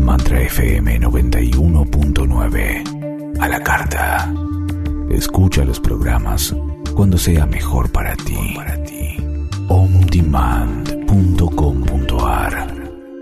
Mantra FM 91.9. A la carta. Escucha los programas cuando sea mejor para ti. ondemand.com.ar.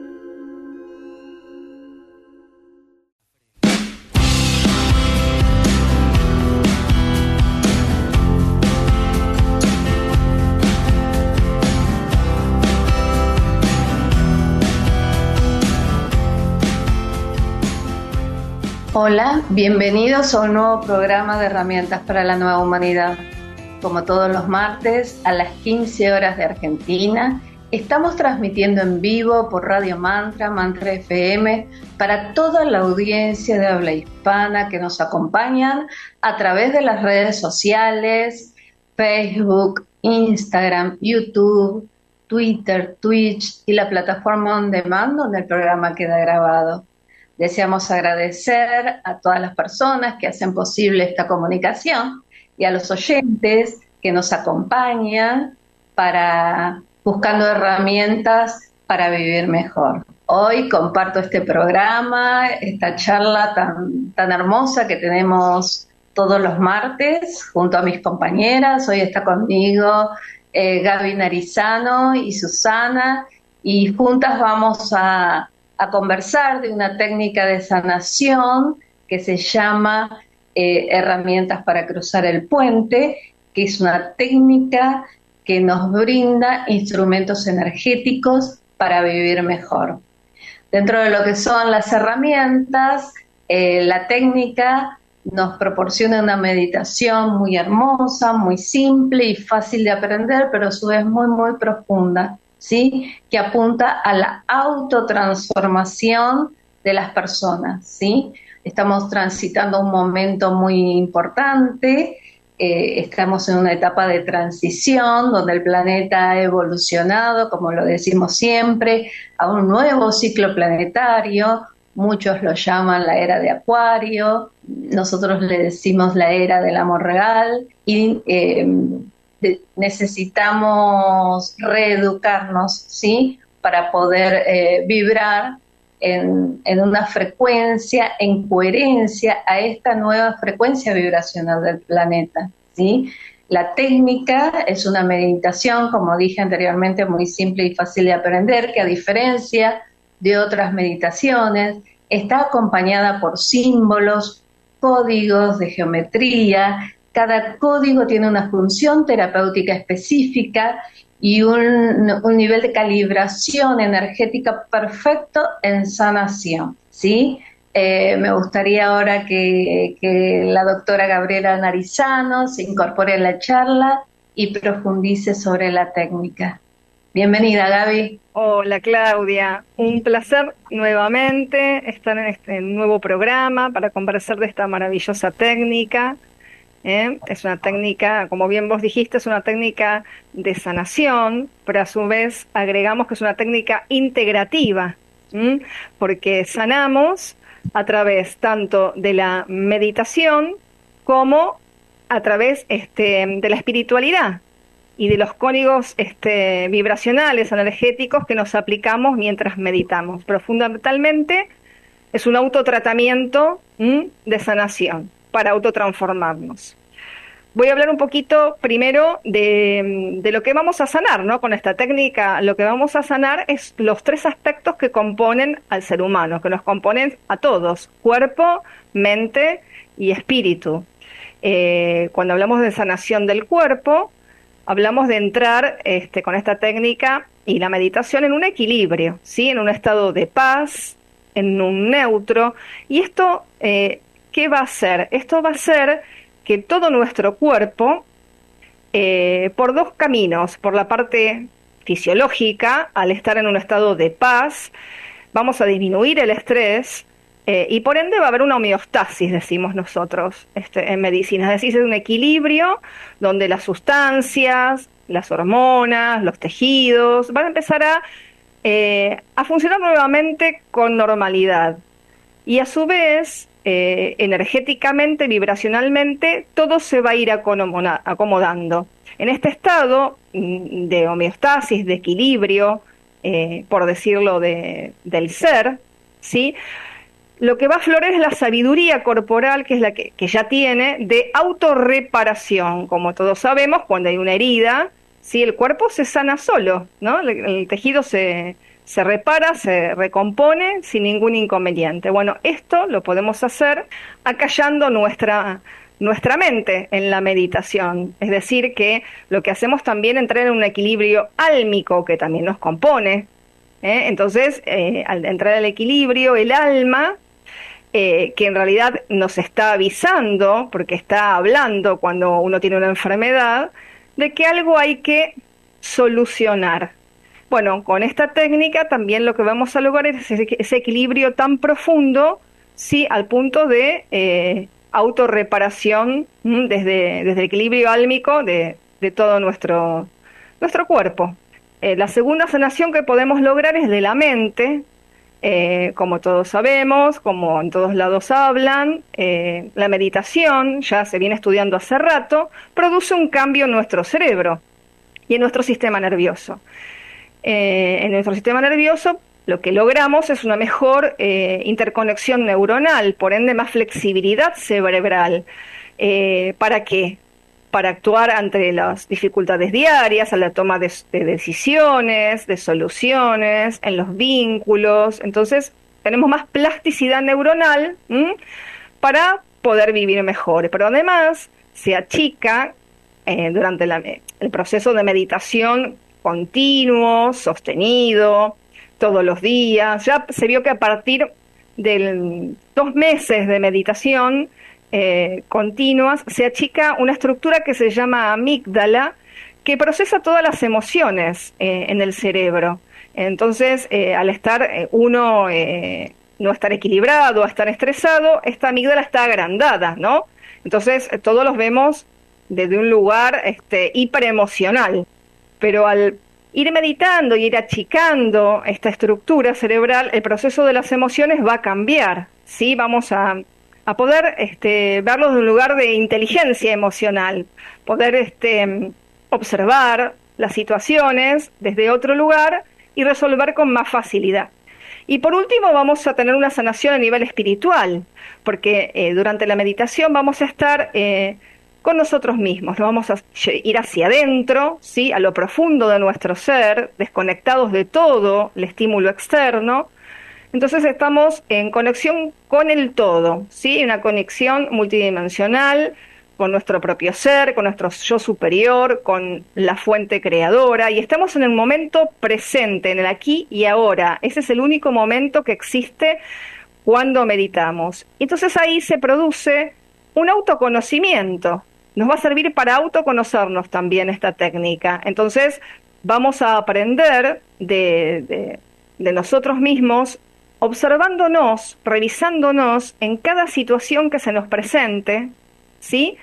Hola, bienvenidos a un nuevo programa de herramientas para la nueva humanidad. Como todos los martes, a las 15 horas de Argentina, estamos transmitiendo en vivo por Radio Mantra, Mantra FM, para toda la audiencia de habla hispana que nos acompañan a través de las redes sociales, Facebook, Instagram, YouTube, Twitter, Twitch y la plataforma On Demand donde el programa queda grabado. Deseamos agradecer a todas las personas que hacen posible esta comunicación y a los oyentes que nos acompañan para buscando herramientas para vivir mejor. Hoy comparto este programa, esta charla tan hermosa que tenemos todos los martes junto a mis compañeras. Hoy está conmigo Gaby Narizano y Susana, y juntas vamos a conversar de una técnica de sanación que se llama herramientas para cruzar el puente, que es una técnica que nos brinda instrumentos energéticos para vivir mejor. Dentro de lo que son las herramientas, la técnica nos proporciona una meditación muy hermosa, muy simple y fácil de aprender, pero a su vez muy, muy profunda, ¿sí? Que apunta a la autotransformación de las personas, ¿sí? Estamos transitando un momento muy importante, estamos en una etapa de transición donde el planeta ha evolucionado, como lo decimos siempre, a un nuevo ciclo planetario. Muchos lo llaman la era de Acuario, nosotros le decimos la era del amor real, y necesitamos reeducarnos, ¿sí? Para poder vibrar en una frecuencia, en coherencia a esta nueva frecuencia vibracional del planeta, ¿sí? La técnica es una meditación, como dije anteriormente, muy simple y fácil de aprender, que a diferencia de otras meditaciones, está acompañada por símbolos, códigos de geometría. Cada código tiene una función terapéutica específica y un nivel de calibración energética perfecto en sanación, ¿sí? Me gustaría ahora que la doctora Gabriela Narizano se incorpore a la charla y profundice sobre la técnica. Bienvenida, Gaby. Hola, Claudia. Un placer nuevamente estar en este nuevo programa para conversar de esta maravillosa técnica. Es una técnica, como bien vos dijiste, es una técnica de sanación, pero a su vez agregamos que es una técnica integrativa, porque sanamos a través tanto de la meditación como a través de la espiritualidad y de los códigos vibracionales, energéticos que nos aplicamos mientras meditamos. Pero fundamentalmente es un autotratamiento de sanación para autotransformarnos. Voy a hablar un poquito primero de lo que vamos a sanar, ¿no? Con esta técnica lo que vamos a sanar es los 3 aspectos que componen al ser humano, que nos componen a todos: cuerpo, mente y espíritu. Cuando hablamos de sanación del cuerpo, hablamos de entrar con esta técnica y la meditación en un equilibrio, ¿sí? En un estado de paz, en un neutro. Y esto, ¿qué va a hacer? Esto va a hacer que todo nuestro cuerpo, por 2 caminos, por la parte fisiológica, al estar en un estado de paz, vamos a disminuir el estrés, y por ende va a haber una homeostasis, decimos nosotros en medicina, es decir, es un equilibrio donde las sustancias, las hormonas, los tejidos van a empezar a funcionar nuevamente con normalidad. Y a su vez, energéticamente, vibracionalmente, todo se va a ir acomodando. En este estado de homeostasis, de equilibrio, por decirlo, del ser, ¿sí? Lo que va a aflorar es la sabiduría corporal, que es la que ya tiene, de autorreparación. Como todos sabemos, cuando hay una herida, ¿sí? El cuerpo se sana solo, ¿no? El tejido se repara, se recompone sin ningún inconveniente. Bueno, esto lo podemos hacer acallando nuestra mente en la meditación. Es decir, que lo que hacemos también es entrar en un equilibrio álmico que también nos compone. Entonces, al entrar al equilibrio, el alma, que en realidad nos está avisando, porque está hablando cuando uno tiene una enfermedad, de que algo hay que solucionar. Bueno, con esta técnica también lo que vamos a lograr es ese equilibrio tan profundo, sí, al punto de autorreparación, desde el equilibrio álmico de todo nuestro cuerpo. La segunda sanación que podemos lograr es de la mente. Como todos sabemos, como en todos lados hablan, la meditación, ya se viene estudiando hace rato, produce un cambio en nuestro cerebro y en nuestro sistema nervioso. En nuestro sistema nervioso lo que logramos es una mejor interconexión neuronal, por ende más flexibilidad cerebral. ¿Para qué? Para actuar ante las dificultades diarias, a la toma de decisiones, de soluciones, en los vínculos. Entonces, tenemos más plasticidad neuronal para poder vivir mejor. Pero además, se achica durante el proceso de meditación continuo, sostenido, todos los días. Ya se vio que a partir de 2 meses de meditación continuas, se achica una estructura que se llama amígdala, que procesa todas las emociones en el cerebro. Entonces, al estar uno no estar equilibrado, a estar estresado, esta amígdala está agrandada, ¿no? Entonces, todos los vemos desde un lugar hiperemocional. Pero al ir meditando y ir achicando esta estructura cerebral, el proceso de las emociones va a cambiar, ¿sí? Vamos a poder verlos de un lugar de inteligencia emocional, poder observar las situaciones desde otro lugar y resolver con más facilidad. Y por último vamos a tener una sanación a nivel espiritual, porque durante la meditación vamos a estar con nosotros mismos, nos vamos a ir hacia adentro, ¿sí? A lo profundo de nuestro ser, desconectados de todo el estímulo externo. Entonces estamos en conexión con el todo, ¿sí? Una conexión multidimensional con nuestro propio ser, con nuestro yo superior, con la fuente creadora, y estamos en el momento presente, en el aquí y ahora. Ese es el único momento que existe cuando meditamos. Entonces ahí se produce un autoconocimiento. Nos va a servir para autoconocernos también esta técnica. Entonces vamos a aprender de nosotros mismos, observándonos, revisándonos en cada situación que se nos presente, ¿sí?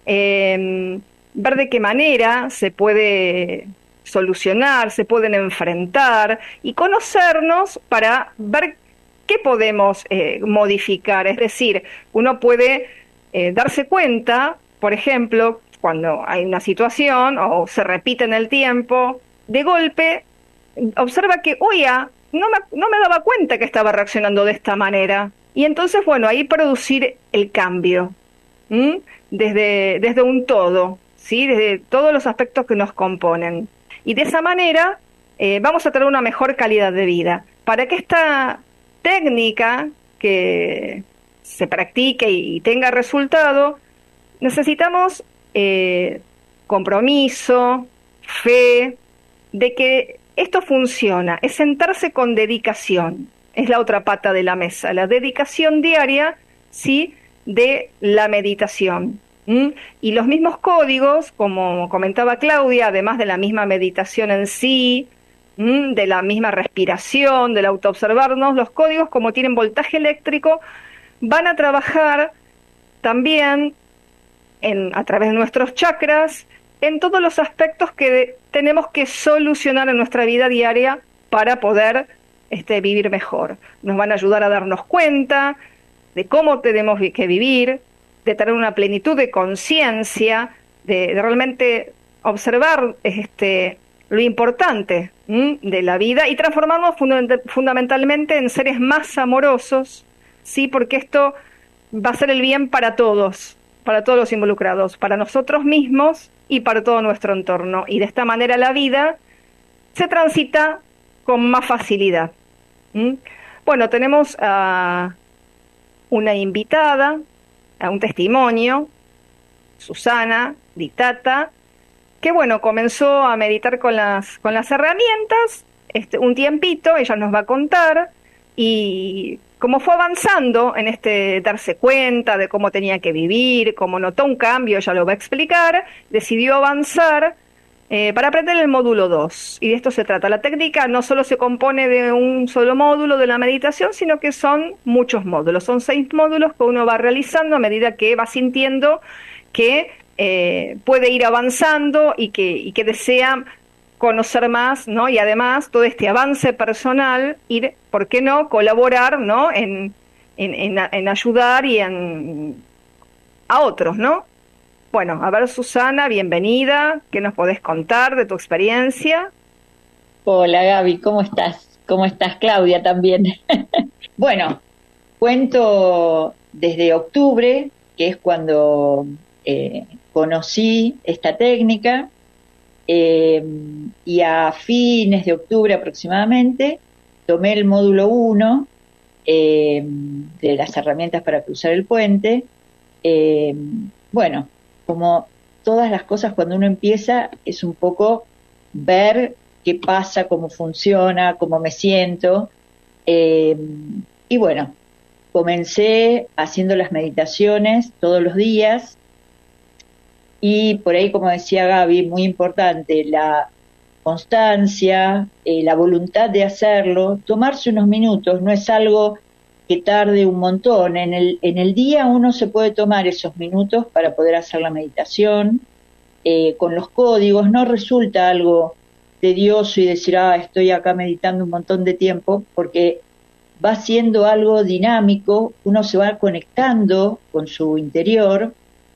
Ver de qué manera se puede solucionar, se pueden enfrentar y conocernos para ver qué podemos modificar. Es decir, uno puede darse cuenta, por ejemplo, cuando hay una situación o se repite en el tiempo, de golpe observa que, oye, no me daba cuenta que estaba reaccionando de esta manera. Y entonces, bueno, ahí producir el cambio, desde un todo, ¿sí? Desde todos los aspectos que nos componen. Y de esa manera vamos a tener una mejor calidad de vida. Para que esta técnica que se practique y tenga resultado, necesitamos compromiso, fe, de que esto funciona, es sentarse con dedicación, es la otra pata de la mesa, la dedicación diaria, sí, de la meditación. Y los mismos códigos, como comentaba Claudia, además de la misma meditación en sí, de la misma respiración, del autoobservarnos, los códigos, como tienen voltaje eléctrico, van a trabajar también a través de nuestros chakras, en todos los aspectos que tenemos que solucionar en nuestra vida diaria para poder vivir mejor. Nos van a ayudar a darnos cuenta de cómo tenemos que vivir, de tener una plenitud de conciencia, de realmente observar lo importante de la vida y transformarnos fundamentalmente en seres más amorosos, ¿sí? Porque esto va a ser el bien para todos los involucrados, para nosotros mismos y para todo nuestro entorno. Y de esta manera la vida se transita con más facilidad. Bueno, tenemos a una invitada, a un testimonio, Susana Ditata, que bueno, comenzó a meditar con las herramientas, un tiempito, ella nos va a contar, y como fue avanzando en darse cuenta de cómo tenía que vivir, cómo notó un cambio, ella lo va a explicar, decidió avanzar para aprender el módulo 2. Y de esto se trata. La técnica no solo se compone de un solo módulo de la meditación, sino que son muchos módulos. Son 6 módulos que uno va realizando a medida que va sintiendo que puede ir avanzando y que desea conocer más, ¿no? Y además todo este avance personal, ir, ¿por qué no?, colaborar, ¿no?, en ayudar y a otros, ¿no? Bueno, a ver, Susana, bienvenida. ¿Qué nos podés contar de tu experiencia? Hola Gaby, ¿cómo estás? ¿Cómo estás, Claudia, también? Bueno, cuento desde octubre, que es cuando conocí esta técnica, y a fines de octubre aproximadamente tomé el módulo 1 de las herramientas para cruzar el puente. Bueno, como todas las cosas cuando uno empieza es un poco ver qué pasa, cómo funciona, cómo me siento, y bueno, comencé haciendo las meditaciones todos los días. Y por ahí, como decía Gaby, muy importante, la constancia, la voluntad de hacerlo, tomarse unos minutos, no es algo que tarde un montón. En el día uno se puede tomar esos minutos para poder hacer la meditación, con los códigos, no resulta algo tedioso y decir, estoy acá meditando un montón de tiempo, porque va siendo algo dinámico, uno se va conectando con su interior.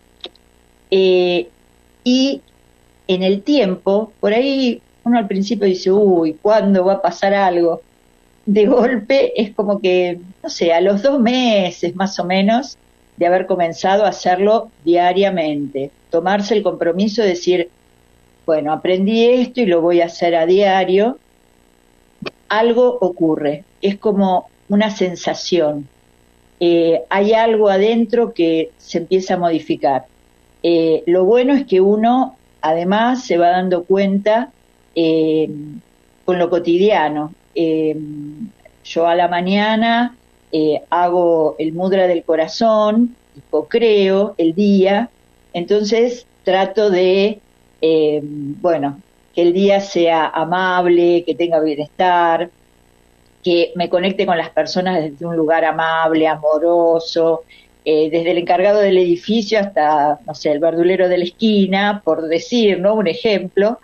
Y en el tiempo, por ahí uno al principio dice, ¿cuándo va a pasar algo? De golpe es como que, no sé, a los 2 meses más o menos de haber comenzado a hacerlo diariamente, tomarse el compromiso de decir, bueno, aprendí esto y lo voy a hacer a diario, algo ocurre, es como una sensación, hay algo adentro que se empieza a modificar. Lo bueno es que uno además se va dando cuenta con lo cotidiano. Yo a la mañana hago el mudra del corazón, y co-creo el día, entonces trato de, bueno, que el día sea amable, que tenga bienestar, que me conecte con las personas desde un lugar amable, amoroso, desde el encargado del edificio hasta, no sé, el verdulero de la esquina, por decir, ¿no?, un ejemplo.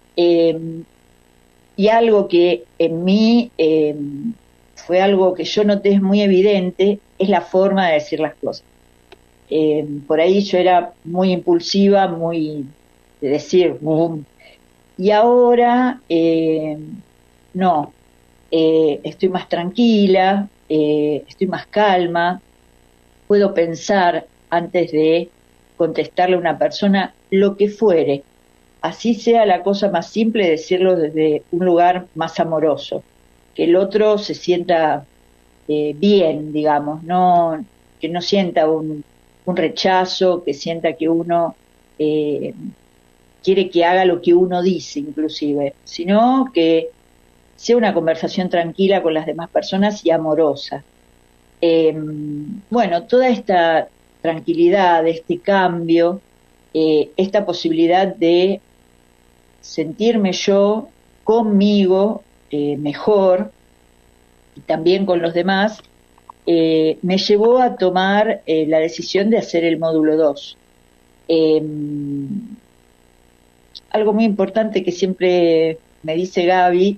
Y algo que en mí fue algo que yo noté es muy evidente, es la forma de decir las cosas. Por ahí yo era muy impulsiva, muy de decir, y ahora no, estoy más tranquila, estoy más calma, puedo pensar antes de contestarle a una persona lo que fuere, así sea la cosa más simple, decirlo desde un lugar más amoroso, que el otro se sienta bien, digamos, no, que no sienta un rechazo, que sienta que uno quiere que haga lo que uno dice inclusive, sino que sea una conversación tranquila con las demás personas y amorosa. Bueno, toda esta tranquilidad, este cambio, esta posibilidad de sentirme yo conmigo mejor y también con los demás, me llevó a tomar la decisión de hacer el módulo 2. Algo muy importante que siempre me dice Gaby,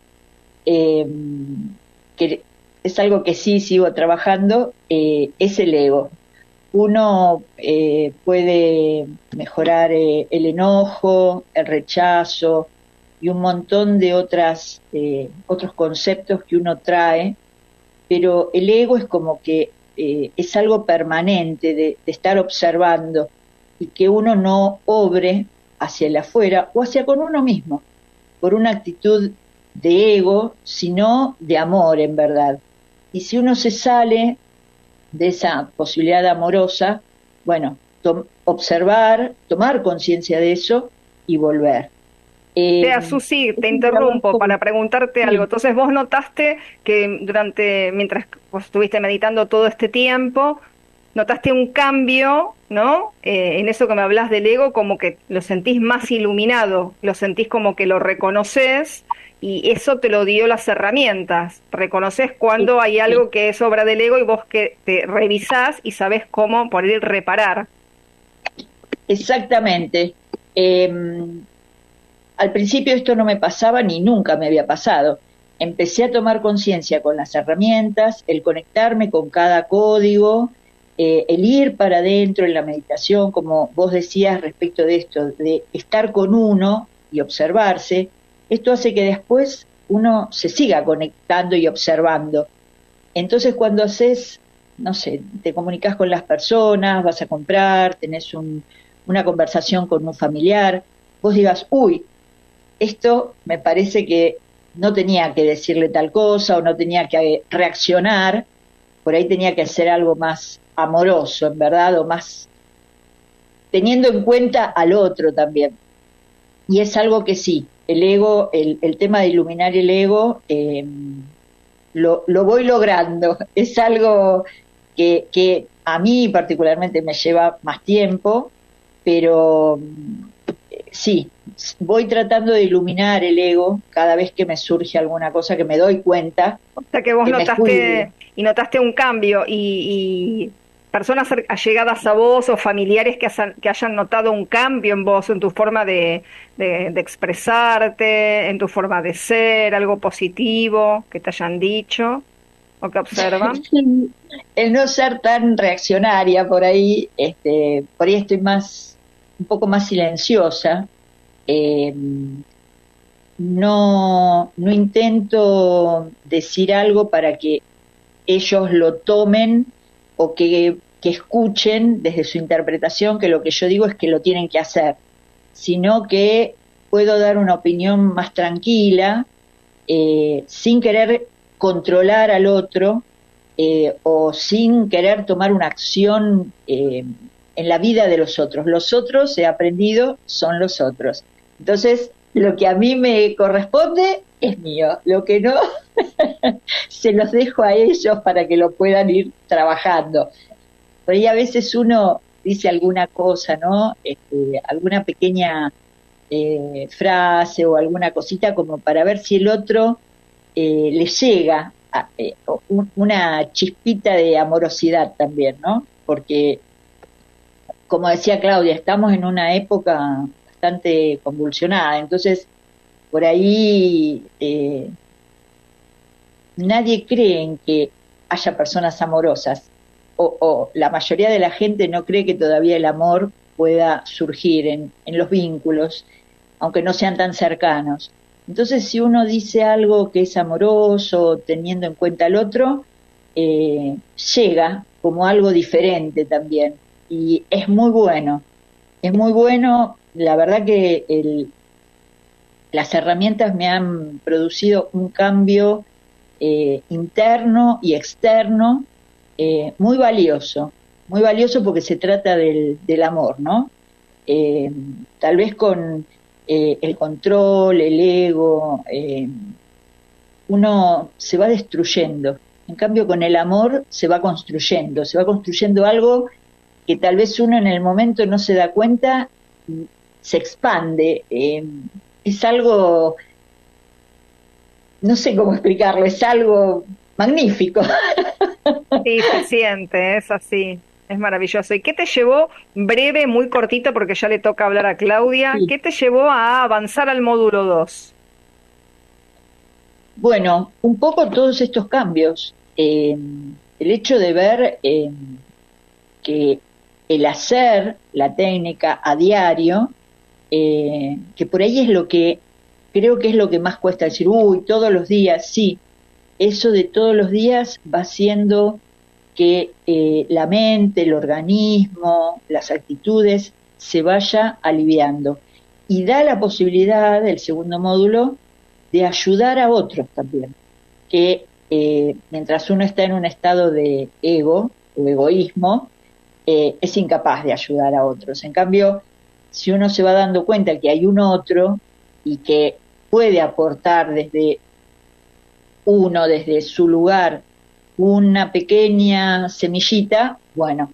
que es algo que sí sigo trabajando, es el ego. Uno puede mejorar el enojo, el rechazo, y un montón de otros conceptos que uno trae, pero el ego es como que es algo permanente de estar observando y que uno no obre hacia el afuera o hacia con uno mismo, por una actitud de ego, sino de amor en verdad. Y si uno se sale de esa posibilidad amorosa, bueno, observar, tomar conciencia de eso y volver. Susi, te interrumpo para preguntarte algo. Entonces, vos notaste que mientras vos estuviste meditando todo este tiempo, notaste un cambio, ¿no? En eso que me hablas del ego, como que lo sentís más iluminado, lo sentís como que lo reconoces y eso te lo dio las herramientas. Reconoces cuando hay algo que es obra del ego y vos que te revisás y sabés cómo poder reparar. Exactamente. Al principio esto no me pasaba ni nunca me había pasado. Empecé a tomar conciencia con las herramientas, el conectarme con cada código, el ir para adentro en la meditación, como vos decías respecto de esto, de estar con uno y observarse. Esto hace que después uno se siga conectando y observando. Entonces cuando haces, no sé, te comunicas con las personas, vas a comprar, tenés una conversación con un familiar, vos digas, uy, esto me parece que no tenía que decirle tal cosa o no tenía que reaccionar, por ahí tenía que hacer algo más amoroso, en verdad, o más teniendo en cuenta al otro también. Y es algo que sí, el ego, el tema de iluminar el ego, lo voy logrando. Es algo que a mí particularmente me lleva más tiempo, pero sí, voy tratando de iluminar el ego cada vez que me surge alguna cosa que me doy cuenta. O sea que vos notaste un cambio y personas allegadas a vos o familiares que hayan notado un cambio en vos, en tu forma de expresarte, en tu forma de ser, algo positivo que te hayan dicho o que observan. El no ser tan reaccionaria por ahí estoy un poco más silenciosa. No intento decir algo para que ellos lo tomen o que escuchen desde su interpretación que lo que yo digo es que lo tienen que hacer, sino que puedo dar una opinión más tranquila, sin querer controlar al otro, o sin querer tomar una acción en la vida de los otros. Los otros, he aprendido, son los otros. Entonces, lo que a mí me corresponde es mío, lo que no, se los dejo a ellos para que lo puedan ir trabajando. Por ahí a veces uno dice alguna cosa, ¿no? Alguna pequeña frase o alguna cosita como para ver si el otro le llega una chispita de amorosidad también, ¿no? Porque, como decía Claudia, estamos en una época bastante convulsionada, entonces por ahí nadie cree en que haya personas amorosas, o la mayoría de la gente no cree que todavía el amor pueda surgir en los vínculos, aunque no sean tan cercanos. Entonces, si uno dice algo que es amoroso, teniendo en cuenta al otro, llega como algo diferente también, y es muy bueno, la verdad que las herramientas me han producido un cambio interno y externo muy valioso porque se trata del amor, ¿no? Tal vez con el control, el ego, uno se va destruyendo. En cambio, con el amor se va construyendo algo que tal vez uno en el momento no se da cuenta, se expande. Es algo, no sé cómo explicarlo, es algo magnífico. Sí, se siente, es así, es maravilloso. ¿Y qué te llevó, breve, muy cortito, porque ya le toca hablar a Claudia, Sí. qué te llevó a avanzar al módulo 2? Bueno, un poco todos estos cambios. El hecho de ver que el hacer la técnica a diario, que por ahí es lo que creo que es lo que más cuesta decir, uy, todos los días, sí, eso de todos los días va haciendo que la mente, el organismo, las actitudes se vaya aliviando. Y da la posibilidad, el segundo módulo, de ayudar a otros también, que mientras uno está en un estado de ego o egoísmo, es incapaz de ayudar a otros. En cambio, si uno se va dando cuenta que hay un otro y que puede aportar desde su lugar, una pequeña semillita, bueno,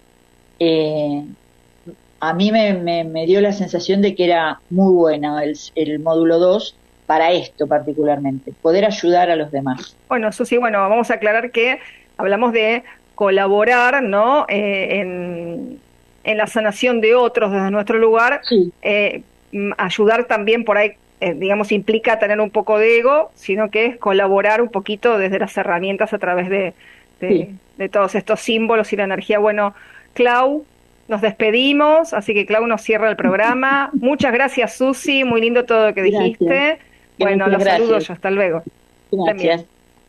a mí me dio la sensación de que era muy buena el módulo 2 para esto particularmente, poder ayudar a los demás. Bueno, Susi, vamos a aclarar que hablamos de colaborar, ¿no? En la sanación de otros desde nuestro lugar, sí. Ayudar también por ahí, digamos, implica tener un poco de ego, sino que es colaborar un poquito desde las herramientas a través de todos estos símbolos y la energía. Bueno, Clau, nos despedimos, así que Clau nos cierra el programa. Muchas gracias, Susi, muy lindo todo lo que dijiste. Bueno, los saludo yo, hasta luego. Gracias. También.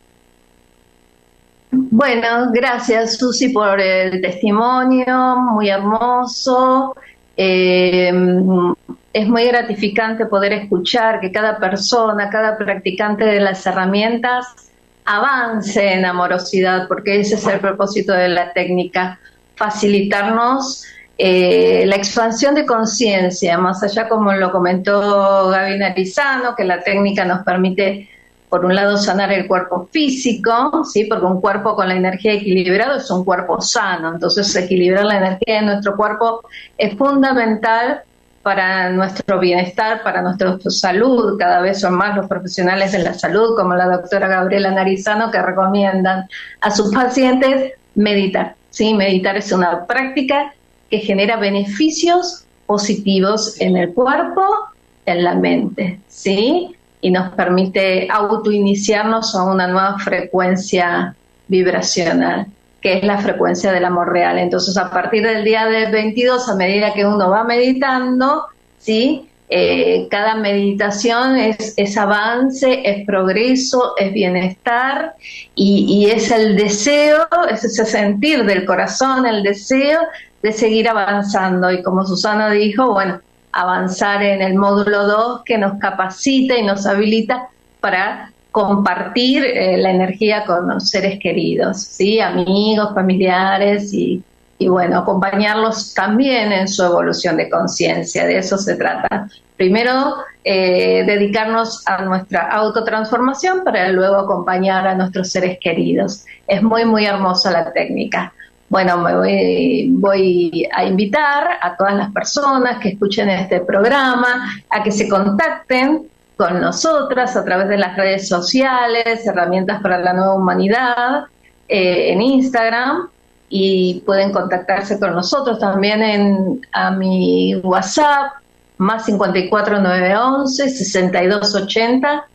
Bueno, gracias Susi por el testimonio, muy hermoso. Es muy gratificante poder escuchar que cada persona, cada practicante de las herramientas avance en amorosidad, porque ese es el propósito de la técnica, facilitarnos la expansión de conciencia, más allá, como lo comentó Gaby Narizano, que la técnica nos permite, por un lado, sanar el cuerpo físico, ¿sí? Porque un cuerpo con la energía equilibrada es un cuerpo sano, entonces equilibrar la energía de nuestro cuerpo es fundamental para nuestro bienestar, para nuestra salud. Cada vez son más los profesionales de la salud, como la doctora Gabriela Narizano, que recomiendan a sus pacientes meditar. ¿Sí? Meditar es una práctica que genera beneficios positivos en el cuerpo, en la mente, ¿sí? Y nos permite autoiniciarnos a una nueva frecuencia vibracional, que es la frecuencia del amor real. Entonces, a partir del día del 22, a medida que uno va meditando, ¿sí? Cada meditación es avance, es progreso, es bienestar, y es el deseo, es ese sentir del corazón, el deseo de seguir avanzando. Y como Susana dijo, bueno, avanzar en el módulo 2, que nos capacita y nos habilita para compartir la energía con los seres queridos, ¿sí? Amigos, familiares y bueno, acompañarlos también en su evolución de conciencia. De eso se trata. Primero, dedicarnos a nuestra autotransformación para luego acompañar a nuestros seres queridos. Es muy, muy hermosa la técnica. Bueno, voy a invitar a todas las personas que escuchen este programa a que se contacten con nosotras a través de las redes sociales, Herramientas para la Nueva Humanidad, en Instagram, y pueden contactarse con nosotros también a mi WhatsApp, más 54 911 6280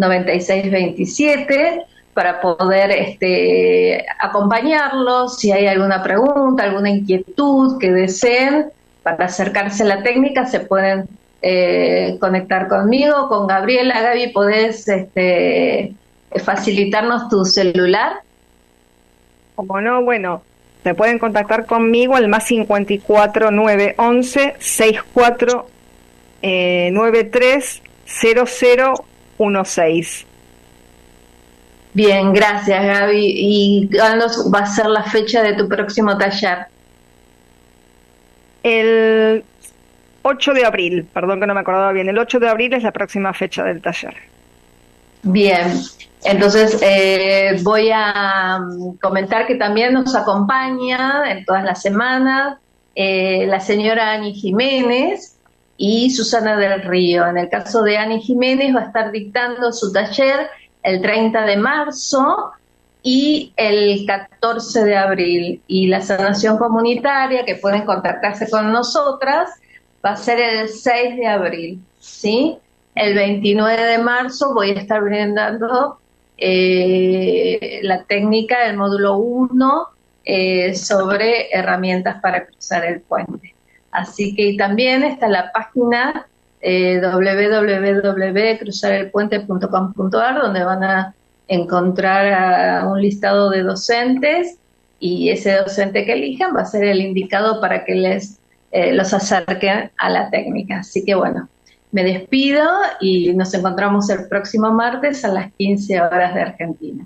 9627, para poder acompañarlos si hay alguna pregunta, alguna inquietud que deseen para acercarse a la técnica. Se pueden conectar conmigo, con Gabriela. Gaby, ¿podés facilitarnos tu celular? Como no, bueno, se pueden contactar conmigo al más 54 911 64 93 0016. Bien, gracias Gaby. ¿Y cuándo va a ser la fecha de tu próximo taller? El 8 de abril, perdón que no me acordaba bien, el 8 de abril es la próxima fecha del taller. Bien, entonces voy a comentar que también nos acompaña en todas las semanas la señora Ani Jiménez y Susana del Río. En el caso de Ani Jiménez, va a estar dictando su taller el 30 de marzo y el 14 de abril. Y la sanación comunitaria, que pueden contactarse con nosotras, va a ser el 6 de abril, ¿sí? El 29 de marzo voy a estar brindando la técnica del módulo 1 sobre herramientas para cruzar el puente. Así que también está la página www.cruzarelpuente.com.ar, donde van a encontrar un listado de docentes, y ese docente que elijan va a ser el indicado para que los acerquen a la técnica. Así que bueno, me despido y nos encontramos el próximo martes a las 15 horas de Argentina.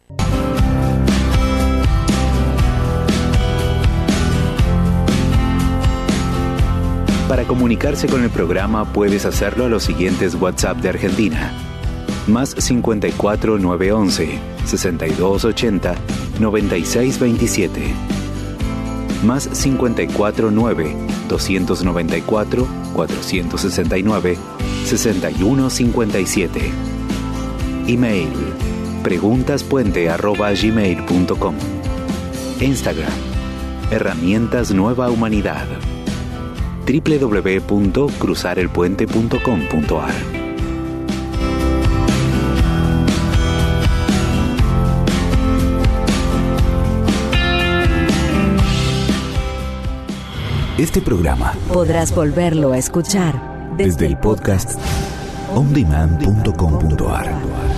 Para comunicarse con el programa puedes hacerlo a los siguientes WhatsApp de Argentina: más 54 911 6280 9627, más 54 9 294 469 6157. Email preguntaspuente@gmail.com. Instagram Herramientas Nueva Humanidad. www.cruzarelpuente.com.ar. Este programa podrás volverlo a escuchar desde el podcast ondemand.com.ar.